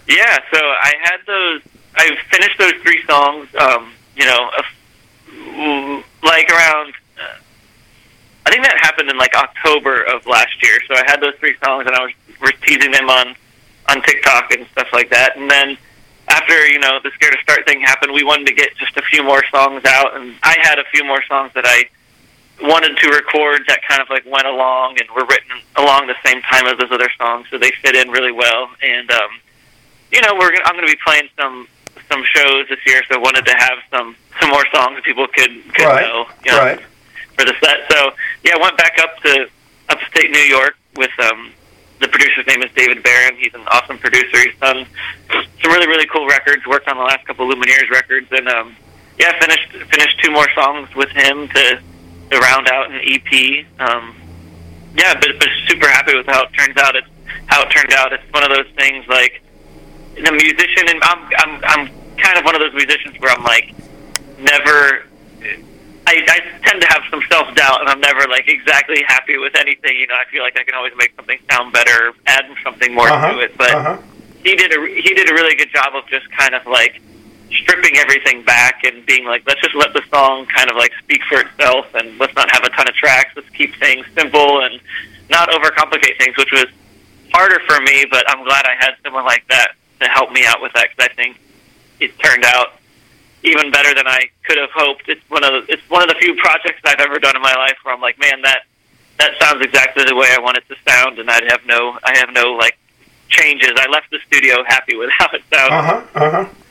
Yeah, so I had those. I finished those three songs. Like around. I think that happened in like October of last year. So I had those three songs, and I was teasing them on TikTok and stuff like that. And then after the Scared to Start thing happened, we wanted to get just a few more songs out, and I had a few more songs that I wanted to record that kind of like went along and were written along the same time as those other songs, so they fit in really well. And I'm going to be playing some shows this year, so I wanted to have some more songs that people could know, right. for the set. So yeah, I went back up to upstate New York with the producer's name is David Barron. He's an awesome producer. He's done some really, really cool records, worked on the last couple of Lumineers records, and finished two more songs with him to round out an EP. But super happy with how it turned out. It's one of those things like the musician, and I'm kind of one of those musicians where I'm like never. I tend to have some self-doubt, and I'm never like exactly happy with anything. I feel like I can always make something sound better, add something more to it. But he did a really good job of just kind of like stripping everything back and being like, let's just let the song kind of like speak for itself, and let's not have a ton of tracks. Let's keep things simple and not overcomplicate things, which was harder for me. But I'm glad I had someone like that to help me out with that, because I think it turned out even better than I could have hoped. It's one of the few projects I've ever done in my life where I'm like, man, that sounds exactly the way I want it to sound, and I have no like changes. I left the studio happy with how it sounds.